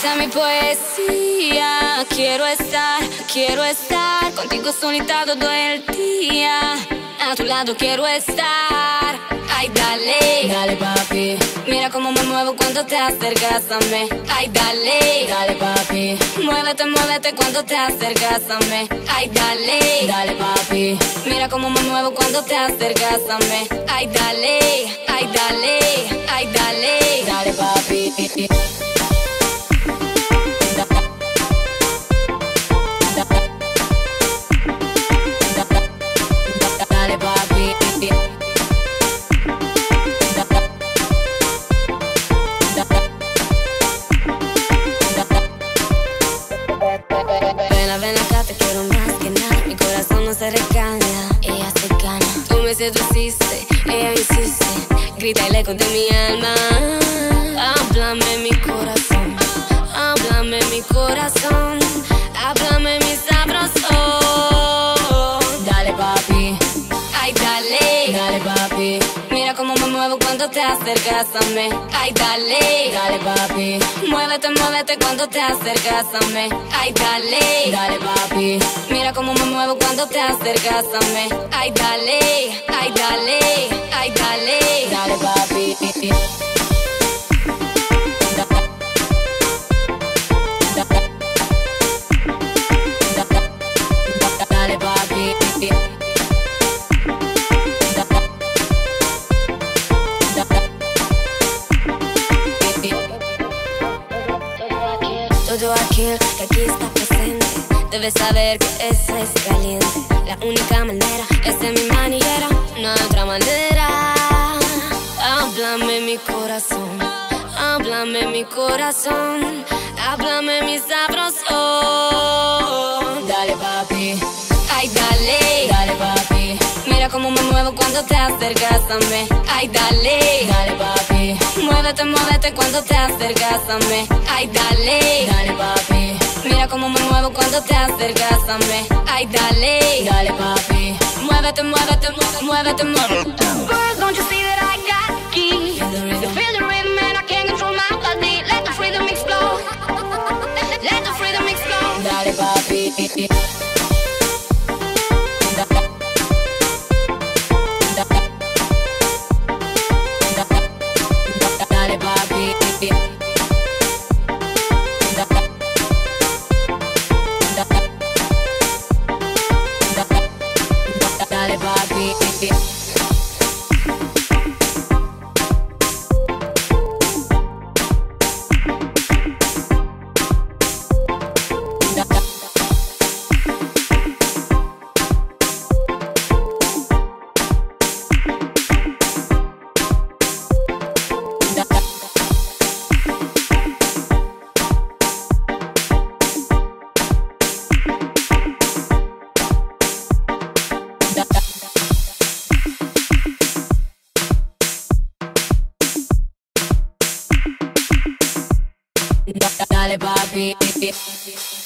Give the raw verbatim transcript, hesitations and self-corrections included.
Canta mi poesía. Quiero estar, quiero estar contigo solita todo el día. A tu lado quiero estar. Ay, dale, Dale papi, mira cómo me muevo cuando te acercas a mí. Ay, dale, dale papi, muévete, muévete cuando te acercas a mí. Ay, dale, dale papi, mira cómo me muevo cuando te acercas a mí. Ay, dale, ay, dale, ay, dale. dale papi. Dale papi, Ven, ven acá, te quiero más que nada. Mi corazón no se recaña, ella se gana. Tú me seduciste, ella insiste. Grita el eco de mi alma. Háblame mi corazón, háblame mi corazón, háblame mi sabroso. dale papi, Ay, dale, dale papi, mira cómo me muevo cuando te acercas a mí. Ay, dale, dale papi, muévete, muévete cuando te acercas a mí. Ay, dale, dale papi, mira cómo me muevo cuando te acercas a mí. Ay, dale, ay, dale, ay, dale. dale papi. Dale papi, Todo aquel que aquí está presente debe saber que esa es caliente. La única manera es de mi maniguera, no hay otra manera. Háblame mi corazón, háblame mi corazón, háblame mi sabroso. dale papi, Ay, dale, dale papi, mira cómo me muevo cuando te acercas a mí. Ay, dale, dale papi, muévete, muévete cuando te acercas a mí. Ay, dale, dale papi, mira cómo me muevo cuando te acercas a mí. Ay, dale, dale papi. muévete, muévete, muévete, muévete, muévete. Girls, don't you see that I got keys? Feel the rhythm. Feel the rhythm and I can't control my body. Let the freedom explode. Let the freedom explode. Dale papi, dale papi, dale papi. Dale papi.